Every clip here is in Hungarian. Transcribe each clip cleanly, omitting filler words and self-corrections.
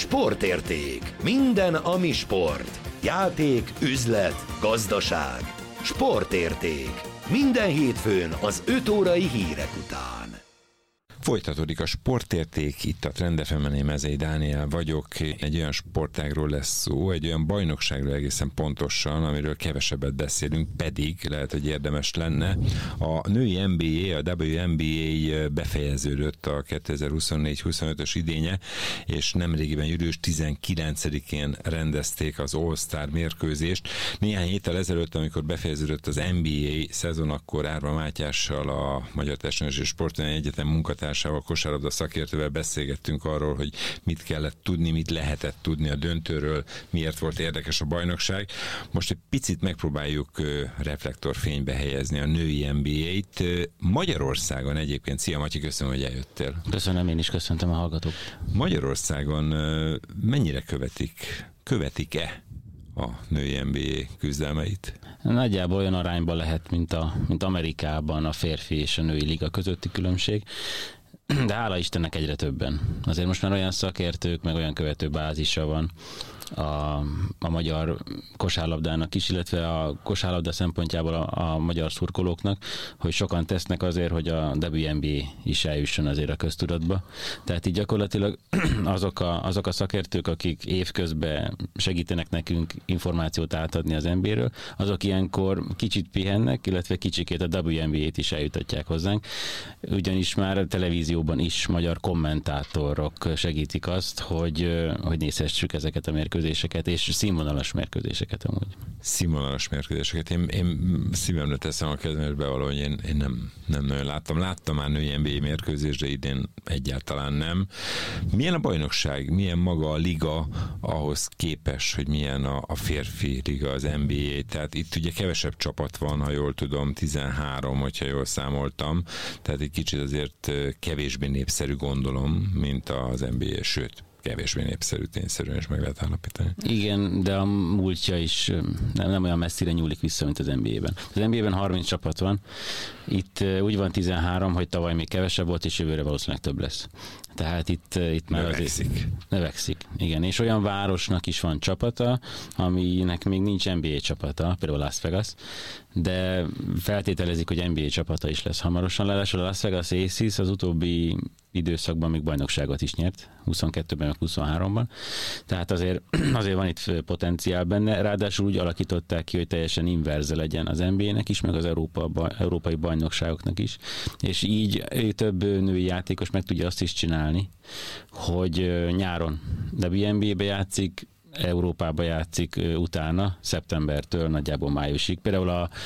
Sportérték. Minden, ami sport. Játék, üzlet, gazdaság. Sportérték. Minden hétfőn az 5 órai hírek után. Folytatódik a Sportérték, itt a Trend FM-en, én Mezei Dániel vagyok. Egy olyan sportágról lesz szó, egy olyan bajnokságról egészen pontosan, amiről kevesebbet beszélünk, pedig lehet, hogy érdemes lenne. A női NBA, a WNBA befejeződött a 2024-25-ös idénye, és nemrégiben július 19-én rendezték az All-Star mérkőzést. Néhány héttel ezelőtt, amikor befejeződött az NBA szezon, akkor Árva Mátyással, a Magyar Testnevelési és Sportudományi Egyetem munkatársával, kosárlabda szakértővel beszélgettünk arról, hogy mit kellett tudni, mit lehetett tudni a döntőről, miért volt érdekes a bajnokság. Most egy picit megpróbáljuk reflektorfénybe helyezni a női NBA-t. Magyarországon egyébként, szia Matyi, köszönöm, hogy eljöttél. Köszönöm, én is köszöntöm a hallgatók. Magyarországon mennyire követik-e a női NBA küzdelmeit? Nagyjából olyan arányban lehet, mint Amerikában a férfi és a női liga közötti különbség, de hála Istennek egyre többen. Azért most már olyan szakértők, meg olyan követő bázisa van a magyar kosárlabdának is, illetve a kosárlabda szempontjából a magyar szurkolóknak, hogy sokan tesznek azért, hogy a WNBA is eljusson azért a köztudatba. Tehát így gyakorlatilag azok a szakértők, akik évközben segítenek nekünk információt átadni az NBA-ről, azok ilyenkor kicsit pihennek, illetve kicsikét a WNBA-t is eljutatják hozzánk. Ugyanis már a televízióban is magyar kommentátorok segítik azt, hogy nézhessük ezeket a mérkőzéseket, és színvonalas mérkőzéseket amúgy. Színvonalas mérkőzéseket. Én szívemre teszem a kezembe valahogy én nem nagyon láttam. Láttam már női NBA mérkőzést, de idén egyáltalán nem. Milyen a bajnokság? Milyen maga a liga ahhoz képes, hogy milyen a férfi liga, az NBA? Tehát itt ugye kevesebb csapat van, ha jól tudom, 13, hogyha jól számoltam. Tehát egy kicsit azért kevésbé népszerű, gondolom, mint az NBA, sőt, kevésbé népszerű, tényszerűen is meg lehet állapítani. Igen, de a múltja is nem olyan messzire nyúlik vissza, mint az NBA-ben. Az NBA-ben 30 csapat van, itt úgy van 13, hogy tavaly még kevesebb volt, és jövőre valószínűleg több lesz. Tehát itt már növekszik. Igen, és olyan városnak is van csapata, aminek még nincs NBA csapata, például Las Vegas, de feltételezik, hogy NBA csapata is lesz hamarosan. Ráadásul a Las Vegas Aces az utóbbi időszakban még bajnokságot is nyert, 22-ben, meg 23-ban. Tehát azért van itt potenciál benne, ráadásul úgy alakították ki, hogy teljesen inverze legyen az NBA-nek is, meg az európai bajnokságoknak is, és így több női játékos meg tudja azt is csinálni, hogy nyáron WNBA-be játszik, Európába játszik utána, szeptembertől nagyjából májusig. Például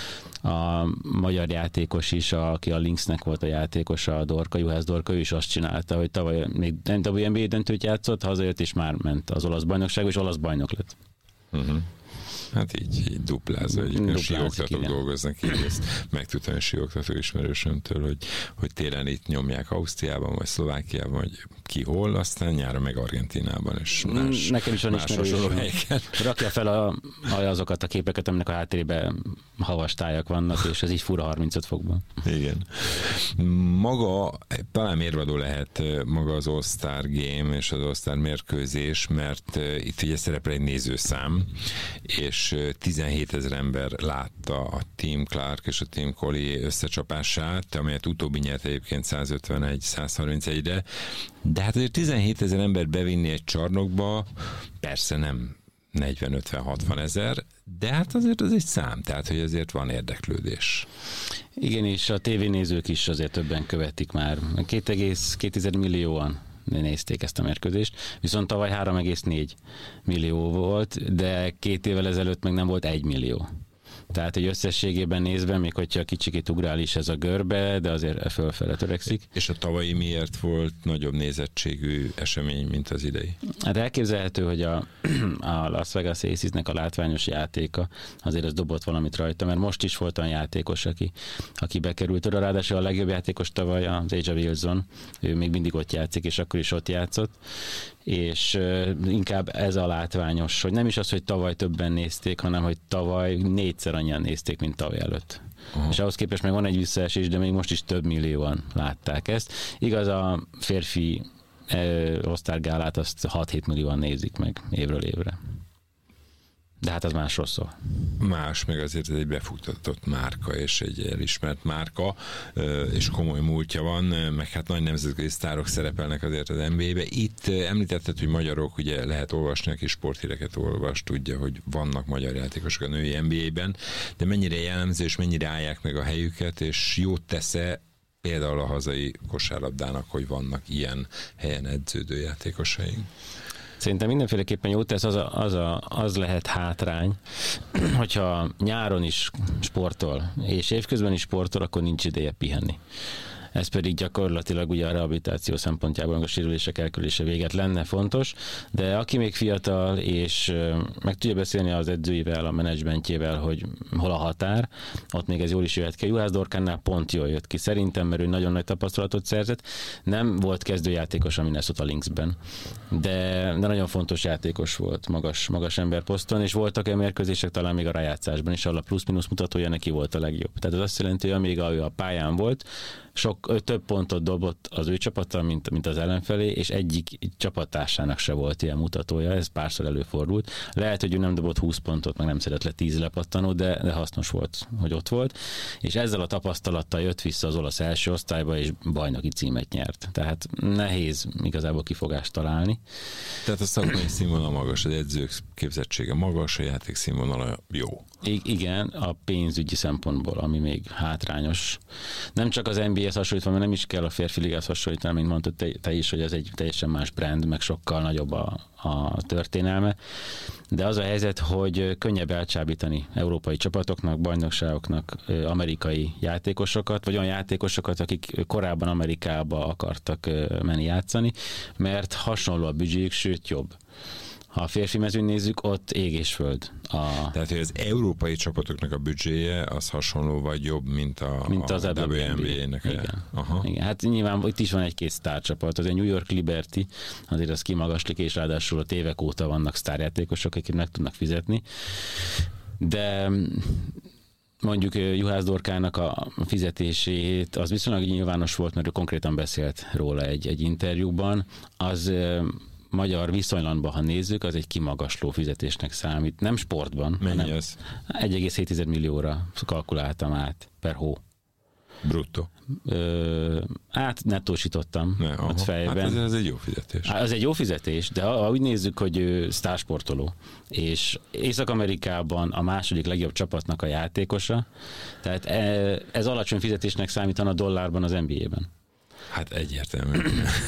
a magyar játékos is, aki a Lynxnek volt a játékos, a Dorka, Juhász Dorka, ő is azt csinálta, hogy tavaly még WNBA döntőt játszott, hazajött, és már ment az olasz bajnokság, és olasz bajnok lett. Uh-huh. Hát így duplázva, egyébként síoktatók dolgoznak, így ezt megtudtam a síoktató ismerősömtől, hogy télen itt nyomják Ausztriában, vagy Szlovákiában, vagy ki hol, aztán nyáron meg Argentínában, és nekem is van ismerősöm. Rakja fel azokat a képeket, aminek a háttérében havastájak vannak, és ez így fura 35 fokban. Igen. Maga, talán mérvadó lehet maga az All-Star Game és az All-Star mérkőzés, mert itt ugye szerepel egy nézőszám, és 17 000 ember látta a Team Clark és a Team Collier összecsapását, amelyet utóbbi nyert egyébként 151-131-re, de hát azért 17 000 ember bevinni egy csarnokba, persze nem 40-50-60 ezer, de hát azért az egy szám, tehát hogy azért van érdeklődés. Igen, és a tévénézők is azért többen követik már. 2,2 millióan nézték ezt a mérkőzést, viszont tavaly 3,4 millió volt, de 2 évvel ezelőtt meg nem volt 1 millió. Tehát, hogy összességében nézve, még hogyha kicsikét ugrál is ez a görbe, de azért fölfele törekszik. És a tavalyi miért volt nagyobb nézettségű esemény, mint az idei? Hát elképzelhető, hogy a Las Vegas Acesnek a látványos játéka azért az dobott valamit rajta, mert most is volt olyan játékos, aki bekerült oda, ráadásul a legjobb játékos tavaly az A'ja Wilson, ő még mindig ott játszik, és akkor is ott játszott, és inkább ez a látványos, hogy nem is az, hogy tavaly többen nézték, hanem hogy tavaly 4-szer annyian nézték, mint tavaly előtt. Aha. És ahhoz képest meg van egy visszaesés, de még most is több millióan látták ezt. Igaz, a férfi All-Star gálát azt 6-7 millióan nézik meg évről évre. De hát az másról szól. Más, meg azért ez egy befutatott márka, és egy elismert márka, és komoly múltja van, meg hát nagy nemzetközi sztárok szerepelnek azért az NBA-be. Itt említetted, hogy magyarok, ugye lehet olvasni, aki sporthíreket olvas, tudja, hogy vannak magyar játékosok a női NBA-ben, de mennyire jellemző, és mennyire állják meg a helyüket, és jót tesz-e például a hazai kosárlabdának, hogy vannak ilyen helyen edződő játékosaink? Szerintem mindenféleképpen jót tesz, az lehet hátrány, hogyha nyáron is sportol, és évközben is sportol, akkor nincs ideje pihenni. Ez pedig gyakorlatilag ugye a rehabilitáció szempontjából, a sérülések elkerülése véget lenne fontos, de aki még fiatal, és meg tudja beszélni az edzőivel, a menedzsmentjével, hogy hol a határ, ott még ez jól is jöhet ki. Juhász Dorkánnál pont jól jött ki szerintem, mert ő nagyon nagy tapasztalatot szerzett. Nem volt kezdőjátékos a Minnesota Lynxben, de nagyon fontos játékos volt, magas emberposzton, és voltak olyan mérkőzések talán még a rájátszásban is, ahol a plusz-minusz mutatója neki volt a legjobb. Tehát az azt jelenti, hogy amíg ő a pályán volt, több pontot dobott az ő csapata, mint az ellenfelé, és egyik csapattársának se volt ilyen mutatója, ez párszor előfordult. Lehet, hogy ő nem dobott 20 pontot, meg nem szedett le 10 lepattanót, de hasznos volt, hogy ott volt, és ezzel a tapasztalattal jött vissza az olasz első osztályba, és bajnoki címet nyert. Tehát nehéz igazából kifogást találni. Tehát a szakmai színvonal magas, az edzők képzettsége magas, a játék színvonala jó. Igen, a pénzügyi szempontból, ami még hátrányos. Nem csak az NBA-hez hasonlítva, mert nem is kell a férfi ligához hasonlítani, mint mondtad te is, hogy ez egy teljesen más brand, meg sokkal nagyobb a történelme. De az a helyzet, hogy könnyebb elcsábítani európai csapatoknak, bajnokságoknak amerikai játékosokat, vagy olyan játékosokat, akik korábban Amerikába akartak menni játszani, mert hasonló a büdzséjük, sőt jobb. Ha a férfi mezőn nézzük, ott ég és föld. Tehát, hogy az európai csapatoknak a büdzséje az hasonló vagy jobb, mint az WNBA-nek. Igen, hát nyilván itt is van egy-két sztárcsapat. Az a New York Liberty, azért az kimagaslik, és ráadásul ott évek óta vannak sztárjátékosok, akik meg tudnak fizetni. De mondjuk Juhász Dorkának a fizetését, az viszonylag nyilvános volt, mert ő konkrétan beszélt róla egy interjúban. Az magyar viszonylatban, ha nézzük, az egy kimagasló fizetésnek számít. Nem sportban. Mennyi ez? 1,7 millióra kalkuláltam át per hó. Bruttó? Nettósítottam ott fejben. Hát ez egy jó fizetés. Az egy jó fizetés, de ha úgy nézzük, hogy ő sztársportoló, és Észak-Amerikában a második legjobb csapatnak a játékosa, tehát ez alacsony fizetésnek számítana dollárban az NBA-ben. Hát egyértelmű.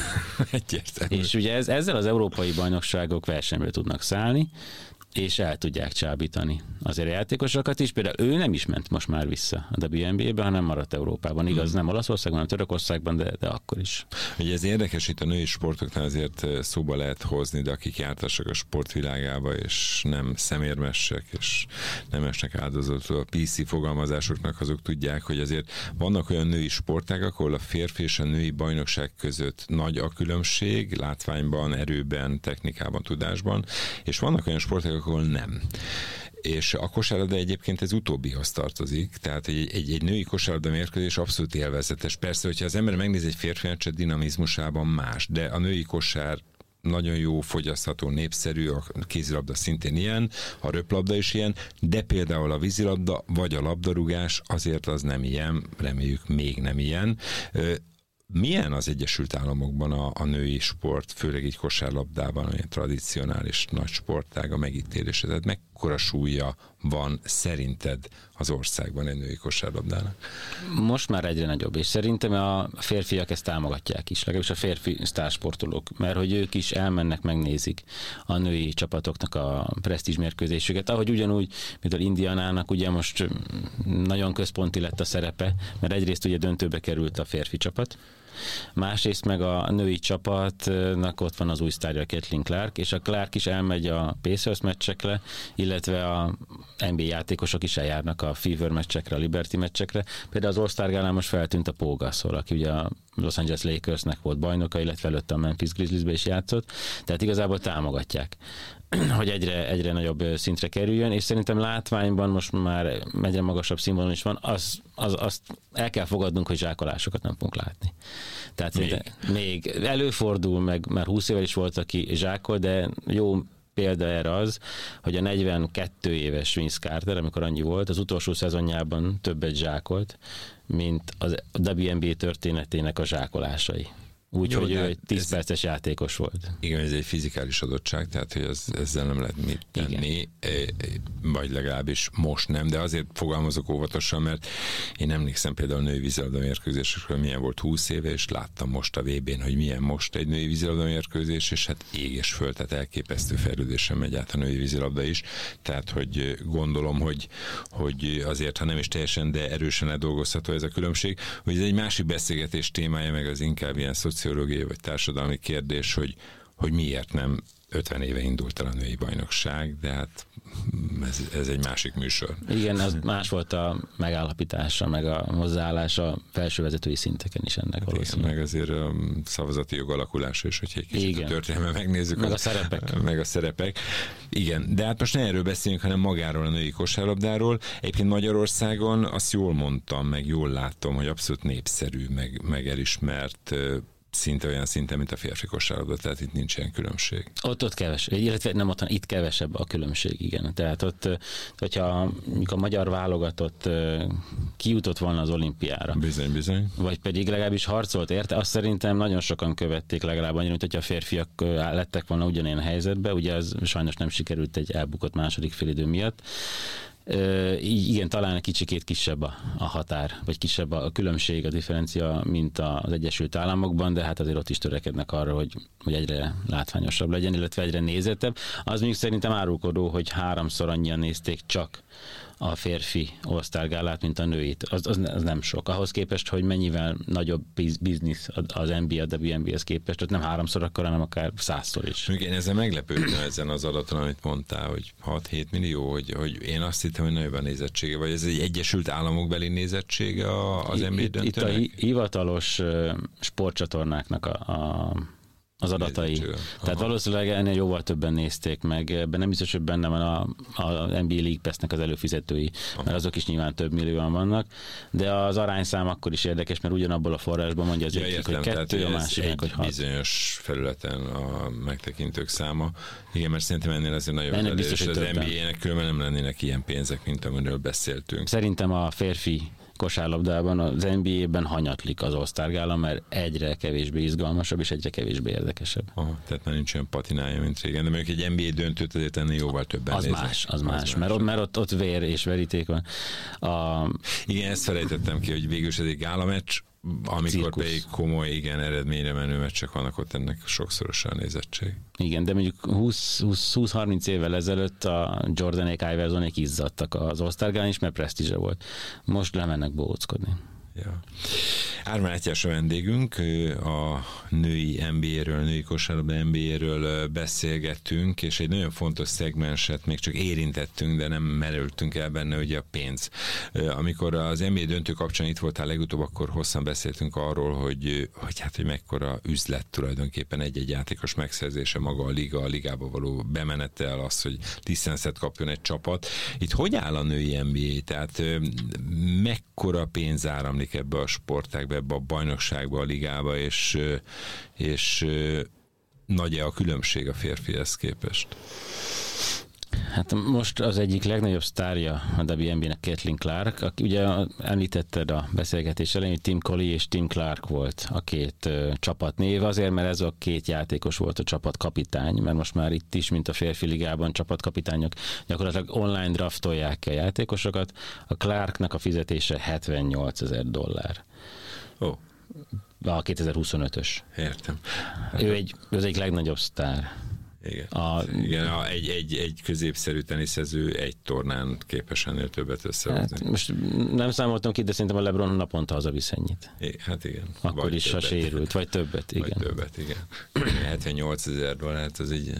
És ugye ezzel az európai bajnokságok versenybe tudnak szállni, és el tudják csábítani azért a játékosokat is. Például ő nem is ment most már vissza a WNBA-be, hanem maradt Európában. Igaz, nem Olaszországban, hanem Törökországban, de akkor is. Ugye ez érdekes, itt a női sportoknál azért szóba lehet hozni, de akik jártassak a sportvilágába, és nem szemérmesek, és nem esnek áldozatul a PC fogalmazásoknak, azok tudják, hogy azért vannak olyan női sportágak, ahol a férfi és a női bajnokság között nagy a különbség, látványban, erőben, technikában, tudásban, és vannak olyan sportágak, ahol nem. És a kosárlabda egyébként ez utóbbihoz tartozik, tehát egy női kosárlabda mérkőzés abszolút élvezetes. Persze, hogyha az ember megnéz egy férfi meccset, dinamizmusában más, de a női kosár nagyon jó, fogyasztható, népszerű, a kézilabda szintén ilyen, a röplabda is ilyen, de például a vízilabda vagy a labdarúgás azért az nem ilyen, reméljük még nem ilyen. Milyen az Egyesült Államokban a női sport, főleg így kosárlabdában, olyan tradicionális nagy sportág a megítélése? Tehát mekkora súlya van szerinted az országban egy női kosárlabdának? Most már egyre nagyobb, és szerintem a férfiak ezt támogatják is, legalábbis a férfi sztársportolók, mert hogy ők is elmennek, megnézik a női csapatoknak a presztízs mérkőzésüket, ahogy ugyanúgy, mint az Indianának ugye most nagyon központi lett a szerepe, mert egyrészt ugye döntőbe került a férfi csapat, másrészt meg a női csapatnak ott van az új sztárja, Caitlin Clark, és a Clark is elmegy a Pacers meccsekre, illetve a NBA játékosok is eljárnak a Fever meccsekre, a Liberty meccsekre. Például az All-Star gálán most feltűnt a Paul Gasol, aki ugye a Los Angeles Lakersnek volt bajnoka, illetve előtte a Memphis Grizzliesbe is játszott, tehát igazából támogatják. hogy egyre nagyobb szintre kerüljön, és szerintem látványban most már egyre magasabb színvonalon is van, azt el kell fogadnunk, hogy zsákolásokat nem fogunk látni. Tehát még előfordul, meg már 20 éve is volt, aki zsákol, de jó példa erre az, hogy a 42 éves Vince Carter, amikor annyi volt, az utolsó szezonjában többet zsákolt, mint a WNBA történetének a zsákolásai. Úgyhogy ő egy 10 perces játékos volt. Igen, ez egy fizikális adottság, tehát hogy ezzel nem lehet mit tenni, vagy legalábbis most nem, de azért fogalmazok óvatosan, mert én emlékszem például a női vízilabda mérkőzésekről, milyen volt 20 éve, és láttam most a VB-n, hogy milyen most egy női vízilabda mérkőzés, és hát ég és föld, tehát elképesztő fejlődésen megy át a női vízilabda is, tehát hogy gondolom, hogy azért, ha nem is teljesen, de erősen ledolgozható ez a különbség, hogy ez egy másik beszélgetés témája, meg az inkább ilyen szociológiai vagy társadalmi kérdés, hogy miért nem 50 éve indult el a női bajnokság, de hát ez egy másik műsor. Igen, az más volt a megállapítása, meg a hozzáállása felső vezetői szinteken is ennek valószínűleg. Meg azért a szavazati jog alakulása is, hogyha egy kicsit a történelmet megnézzük. Meg a szerepek. Meg a szerepek. Igen, de hát most ne erről beszéljünk, hanem magáról a női kosárlabdáról. Egyébként Magyarországon azt jól mondtam, meg jól láttam, hogy abszolút népszerű, meg elismert szinte olyan szinten, mint a férfi kosárlabda, tehát itt nincs ilyen különbség. Ott kevesebb, illetve nem ott, itt kevesebb a különbség, igen. Tehát ott, hogyha a magyar válogatott kijutott volna az olimpiára. Bizony. Vagy pedig legalábbis harcolt érte, azt szerintem nagyon sokan követték legalább annyira, mint hogyha a férfiak lettek volna ugyanilyen helyzetben, ugye az sajnos nem sikerült egy elbukott második félidő miatt. Igen, talán kicsikét kisebb a határ, vagy kisebb a különbség, a differencia, mint az Egyesült Államokban, de hát azért ott is törekednek arra, hogy egyre látványosabb legyen, illetve egyre nézettebb. Az mondjuk szerintem árulkodó, hogy 3-szor annyian nézték csak a férfi All-Star gálát, mint a nőit. Az nem sok. Ahhoz képest, hogy mennyivel nagyobb biznisz az NBA, a WNBA-hez képest, tehát nem 3-szor akkor, hanem akár 100-szor is. Én ezzel meglepődtem ezen az adaton, amit mondtál, hogy 6-7 millió, hogy én azt hittem, hogy nagyobb a nézettsége, vagy ez egy Egyesült Államok beli nézettsége az NBA döntőnek? Itt a hivatalos sportcsatornáknak az adatai. Tehát valószínűleg ennél jóval többen nézték meg, ebben nem biztos, hogy benne van a NBA League Pass-nek az előfizetői, mert azok is nyilván több millióan vannak, de az arányszám akkor is érdekes, mert ugyanabból a forrásban mondja az egyik, hogy 2, a másik meg, hogy 6. Bizonyos felületen a megtekintők száma. Igen, mert szerintem ennél azért nagyon biztos, és az NBA-nek különben nem lennének ilyen pénzek, mint amiről beszéltünk. Szerintem a férfi kosárlabdában, az NBA-ben hanyatlik az All-Star gála, mert egyre kevésbé izgalmasabb, és egyre kevésbé érdekesebb. Tehát már nincs olyan patinája, mint régen, de mondjuk egy NBA döntőt azért ennél jóval többen néznek. Az más. Mert ott vér és veríték van. Igen, ezt felejtettem ki, hogy végül is ez egy gálameccs, amikor pedig komoly, igen, eredményre menő meccsek vannak, ott ennek sokszorosan nézettség. Igen, de mondjuk 20-30 évvel ezelőtt a Jordanék, Iversonék izzadtak az All-Star gálán is, mert presztízse volt. Most lemennek bohóckodni. Ja. Ármán Mátyás a vendégünk, a női NBA-ről, női kosárlabda NBA-ről beszélgettünk, és egy nagyon fontos szegmenset még csak érintettünk, de nem merültünk el benne, ugye a pénz. Amikor az NBA döntő kapcsán itt voltál legutóbb, akkor hosszan beszéltünk arról, hogy mekkora üzlet tulajdonképpen egy-egy játékos megszerzése, maga a ligába való bemenetel, az, hogy licenszet kapjon egy csapat. Itt hogy áll a női NBA? Tehát mekkora pénz áramlik ebbe a sportágba, ebbe a bajnokságba, a ligába, és nagy-e a különbség a férfihez képest? Hát most az egyik legnagyobb sztárja a WNBA-nek Caitlin Clark, aki ugye említetted a beszélgetés elején, hogy Tim Collie és Tim Clark volt a két csapatnév, azért, mert ez a két játékos volt a csapatkapitány, mert most már itt is, mint a férfi ligában, csapatkapitányok gyakorlatilag online draftolják a játékosokat. A Clarknak a fizetése $78,000. Ó. A 2025-ös. Értem. Ő az egyik legnagyobb sztár. Igen, egy középszerű teniszező egy tornán képes ennél többet összehozni. Hát most nem számoltam ki, de szerintem a LeBron naponta hazavisz ennyit. Hát igen. Akkor vagy is, többet. Ha sérült, vagy többet, igen. Vagy többet, igen. $78,000, hát az egy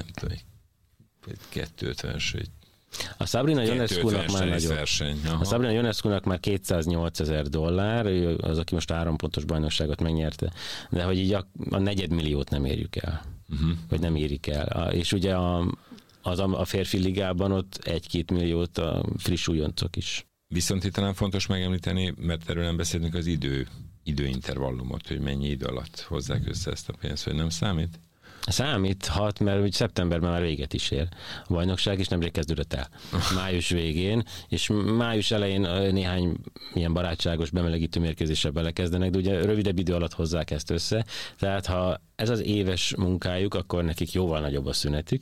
250-es, a Sabrina Ionescu-nak már nagyobb. A Sabrina Ionescu-nak már $208,000, ő az, aki most 3 pontos bajnokságot megnyerte, de hogy így a $250,000 nem érjük el. Vagy nem érik el. És ugye a a férfi ligában ott 1-2 milliót a friss újoncok is. Viszont itt talán fontos megemlíteni, mert erről nem beszélünk, az időintervallumot, hogy mennyi idő alatt hozzák össze ezt a pénzt, hogy nem számít? Számíthat, mert úgy szeptemberben már véget is ér. A bajnokság is nemrég kezdődött el. Május végén, és május elején néhány ilyen barátságos bemelegítő mérkőzéssel belekezdenek, de ugye rövidebb idő alatt hozzák ezt össze. Tehát ha ez az éves munkájuk, akkor nekik jóval nagyobb a szünetük,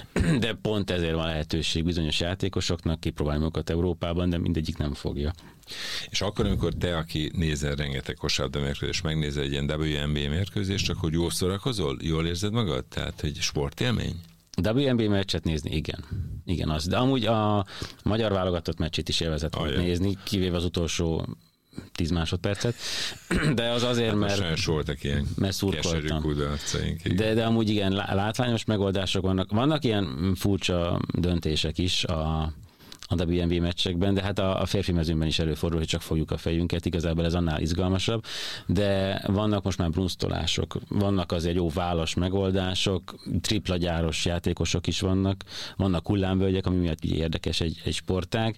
de pont ezért van lehetőség bizonyos játékosoknak kipróbálni magukat Európában, de mindegyik nem fogja. És akkor, amikor te, aki nézel rengeteg kosárlabda mérkőzést, megnézel egy ilyen WNBA mérkőzést, akkor jól szórakozol? Jól érzed magad? Tehát, hogy sportélmény? WNBA meccset nézni, igen. Igen, az. De amúgy a magyar válogatott meccsét is élvezett volt nézni, kivéve az utolsó 10 másodpercet, de az azért, mert voltak ilyen keserű kudarcaink. De amúgy igen, látványos megoldások vannak. Vannak ilyen furcsa döntések is a WNBA meccsekben, de hát a férfi mezőnyben is előfordul, hogy csak fogjuk a fejünket, igazából ez annál izgalmasabb, de vannak most már brunsztolások, vannak azért jó válasz megoldások, tripla gyáros játékosok is vannak hullámvölgyek, ami miatt érdekes egy sportág,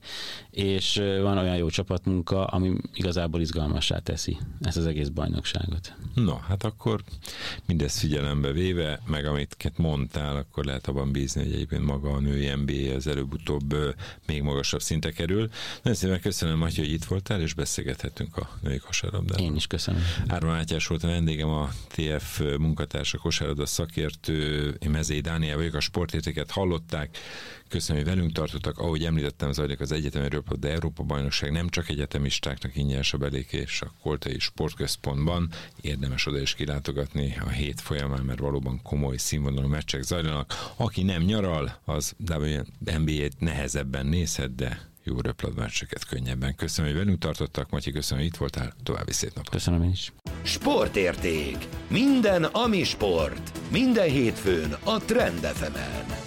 és van olyan jó csapatmunka, ami igazából izgalmassá teszi ezt az egész bajnokságot. No, hát akkor mindezt figyelembe véve, meg amit mondtál, akkor lehet abban bízni, hogy egyébként maga a női NBA az előbb-utóbb még magasabb szinte kerül. Nagyon szépen köszönöm, Matyi, hogy itt voltál, és beszélgethetünk a női kosárlabdáról. Én is köszönöm. Árva Mátyás volt a vendégem, a TF munkatársa, kosárlabda szakértő, én Mezei Dániel vagyok, a sportértéket hallották. Köszönöm, hogy velünk tartottak. Ahogy említettem, zajlik az egyetemi röplabda Európa-bajnokság, nem csak egyetemistáknak ingyenes a belékés a Koltai Sportközpontban. Érdemes oda is kilátogatni a hét folyamán, mert valóban komoly színvonalú meccsek zajlanak. Aki nem nyaral, az NBA-t nehezebben nézhet, de jó röplabdameccseket könnyebben. Köszönöm, hogy velünk tartottak. Matyi, köszönöm, hogy itt voltál. További szép napot. Köszönöm én is. Sportérték. Minden, ami sport. Minden hétfőn a Trend FM-en.